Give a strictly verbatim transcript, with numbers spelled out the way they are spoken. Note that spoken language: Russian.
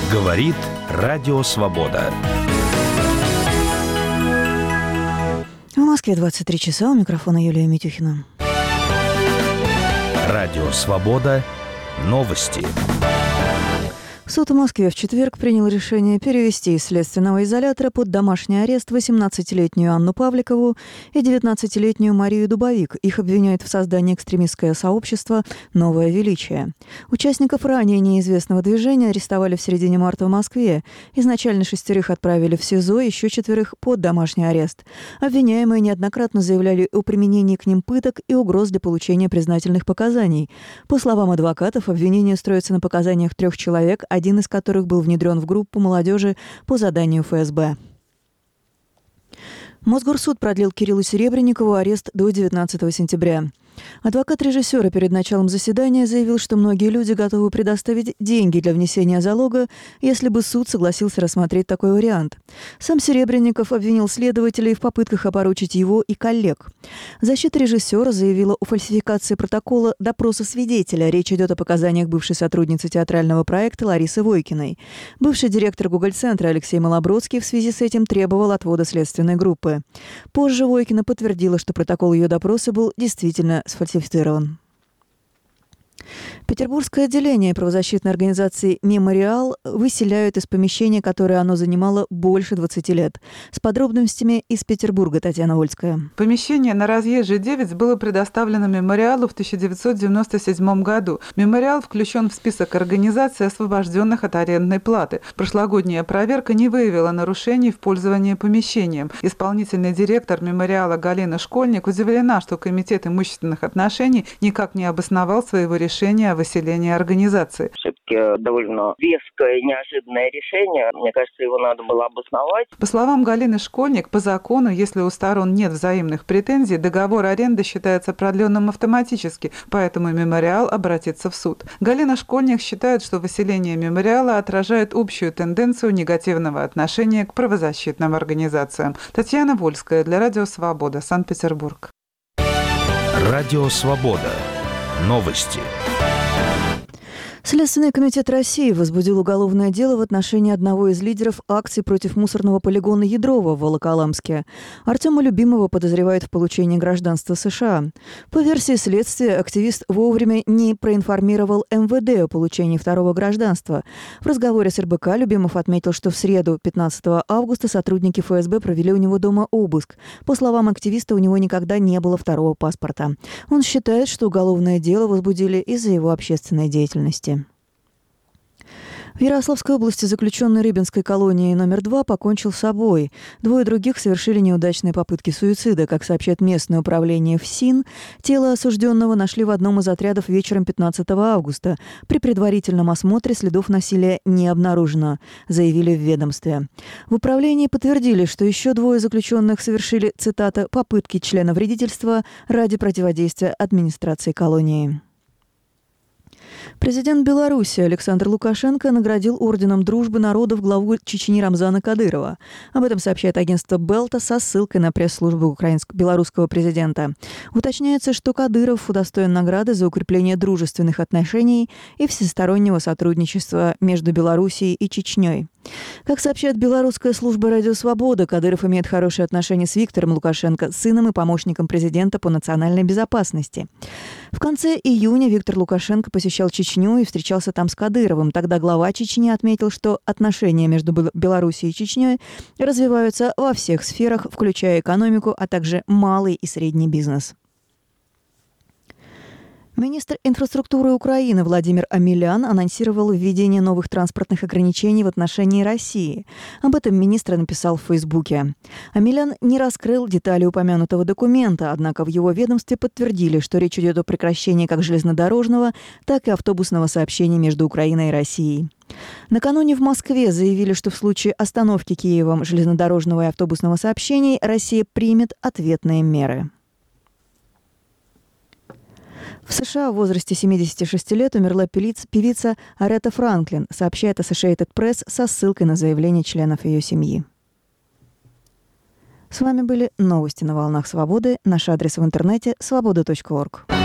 Говорит Радио Свобода. В Москве двадцать три часа. У микрофона Юлия Митюхина. Радио Свобода. Новости. Суд в Москве в четверг принял решение перевести из следственного изолятора под домашний арест восемнадцатилетнюю Анну Павликову и девятнадцатилетнюю Марию Дубовик. Их обвиняют в создании экстремистского сообщества «Новое величие». Участников ранее неизвестного движения арестовали в середине марта в Москве. Изначально шестерых отправили в СИЗО, еще четверых под домашний арест. Обвиняемые неоднократно заявляли о применении к ним пыток и угроз для получения признательных показаний. По словам адвокатов, обвинение строится на показаниях трех человек, один из которых был внедрен в группу молодежи по заданию эф эс бэ. Мосгорсуд продлил Кириллу Серебренникову арест до девятнадцатого сентября. Адвокат режиссера перед началом заседания заявил, что многие люди готовы предоставить деньги для внесения залога, если бы суд согласился рассмотреть такой вариант. Сам Серебренников обвинил следователей в попытках опорочить его и коллег. Защита режиссера заявила о фальсификации протокола допроса свидетеля. Речь идет о показаниях бывшей сотрудницы театрального проекта Ларисы Войкиной. Бывший директор Гугл-центра Алексей Малобродский в связи с этим требовал отвода следственной группы. Позже Войкина подтвердила, что протокол ее допроса был действительно сфальсифицирован. Петербургское отделение правозащитной организации «Мемориал» выселяют из помещения, которое оно занимало больше двадцати лет. С подробностями из Петербурга Татьяна Вольская. Помещение на Разъезжей девять было предоставлено «Мемориалу» в тысяча девятьсот девяносто седьмом году. «Мемориал» включен в список организаций, освобожденных от арендной платы. Прошлогодняя проверка не выявила нарушений в пользовании помещением. Исполнительный директор «Мемориала» Галина Школьник удивлена, что Комитет имущественных отношений никак не обосновал своего решения решение о выселении организации. Все-таки довольно веское и неожиданное решение. Мне кажется, его надо было обосновать. По словам Галины Школьник, по закону, если у сторон нет взаимных претензий, договор аренды считается продленным автоматически, поэтому «Мемориал» обратится в суд. Галина Школьник считает, что выселение «Мемориала» отражает общую тенденцию негативного отношения к правозащитным организациям. Татьяна Вольская для Радио Свобода, Санкт-Петербург. Радио Свобода. Новости. Следственный комитет России возбудил уголовное дело в отношении одного из лидеров акций против мусорного полигона Ядрова в Волоколамске. Артема Любимова подозревают в получении гражданства США. По версии следствия, активист вовремя не проинформировал эм вэ дэ о получении второго гражданства. В разговоре с эр бэ ка Любимов отметил, что в среду, пятнадцатого августа, сотрудники эф эс бэ провели у него дома обыск. По словам активиста, у него никогда не было второго паспорта. Он считает, что уголовное дело возбудили из-за его общественной деятельности. В Ярославской области заключенный Рыбинской колонии номер два покончил с собой. Двое других совершили неудачные попытки суицида. Как сообщает местное управление ФСИН, тело осужденного нашли в одном из отрядов вечером пятнадцатого августа. При предварительном осмотре следов насилия не обнаружено, заявили в ведомстве. В управлении подтвердили, что еще двое заключенных совершили, цитата, «попытки членовредительства ради противодействия администрации колонии». Президент Беларуси Александр Лукашенко наградил орденом Дружбы народов главу Чечни Рамзана Кадырова. Об этом сообщает агентство Белта со ссылкой на пресс-службу украинско-белорусского президента. Уточняется, что Кадыров удостоен награды за укрепление дружественных отношений и всестороннего сотрудничества между Белоруссией и Чечней. Как сообщает белорусская служба «Радио Свобода», Кадыров имеет хорошие отношения с Виктором Лукашенко, сыном и помощником президента по национальной безопасности. В конце июня Виктор Лукашенко посещал Чечню и встречался там с Кадыровым. Тогда глава Чечни отметил, что отношения между Белоруссией и Чечней развиваются во всех сферах, включая экономику, а также малый и средний бизнес. Министр инфраструктуры Украины Владимир Омелян анонсировал введение новых транспортных ограничений в отношении России. Об этом министр написал в Фейсбуке. Омелян не раскрыл детали упомянутого документа, однако в его ведомстве подтвердили, что речь идет о прекращении как железнодорожного, так и автобусного сообщения между Украиной и Россией. Накануне в Москве заявили, что в случае остановки Киевом железнодорожного и автобусного сообщений Россия примет ответные меры. В США в возрасте семидесяти шести лет умерла певица Арета Франклин, сообщает Associated Press со ссылкой на заявление членов ее семьи. С вами были новости на волнах Свободы. Наш адрес в интернете свобода точка орг.